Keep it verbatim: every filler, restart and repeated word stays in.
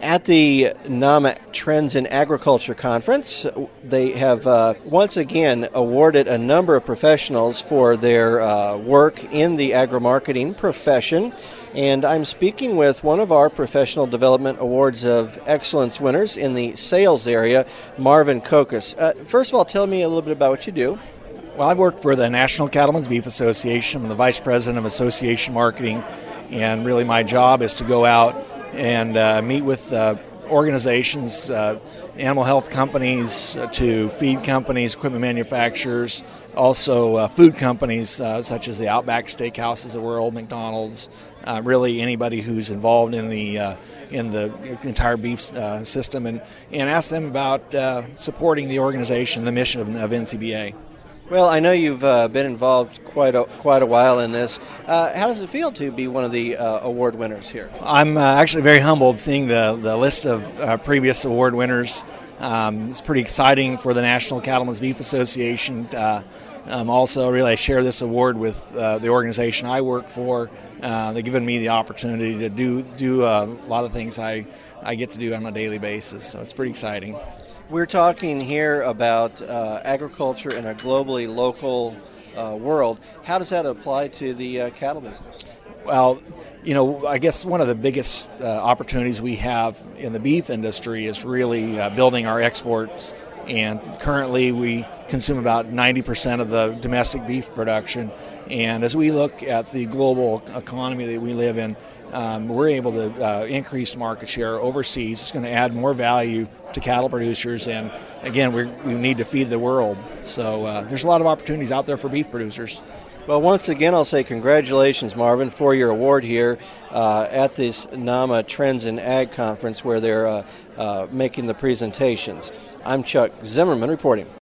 At the NAMA Trends in Agriculture Conference, they have uh, once again awarded a number of professionals for their uh, work in the agri-marketing profession. And I'm speaking with one of our Professional Development Awards of Excellence winners in the sales area, Marvin Kokas. Uh, first of all, tell me a little bit about what you do. Well, I work for the National Cattlemen's Beef Association. I'm the Vice President of Association Marketing, and really my job is to go out and uh, meet with uh, organizations, uh, animal health companies, uh, to feed companies, equipment manufacturers, also uh, food companies uh, such as the Outback Steakhouses of the world, McDonald's, uh, really anybody who's involved in the uh, in the entire beef uh, system, and, and ask them about uh, supporting the organization, the mission of, of N C B A. Well, I know you've uh, been involved quite a, quite a while in this. Uh, how does it feel to be one of the uh, award winners here? I'm uh, actually very humbled seeing the, the list of uh, previous award winners. Um, it's pretty exciting for the National Cattlemen's Beef Association. Uh, um, also, really, I share this award with uh, the organization I work for. Uh, they've given me the opportunity to do do uh, a lot of things I, I get to do on a daily basis, so it's pretty exciting. We're talking here about uh, agriculture in a globally local uh, world. How does that apply to the uh, cattle business? Well, you know, I guess one of the biggest uh, opportunities we have in the beef industry is really uh, building our exports. And currently we consume about ninety percent of the domestic beef production. And as we look at the global economy that we live in, Um, we're able to uh, increase market share overseas. It's going to add more value to cattle producers, and again, we're, we need to feed the world. So uh, there's a lot of opportunities out there for beef producers. Well, once again, I'll say congratulations, Marvin, for your award here uh, at this NAMA Trends in Ag Conference where they're uh, uh, making the presentations. I'm Chuck Zimmerman reporting.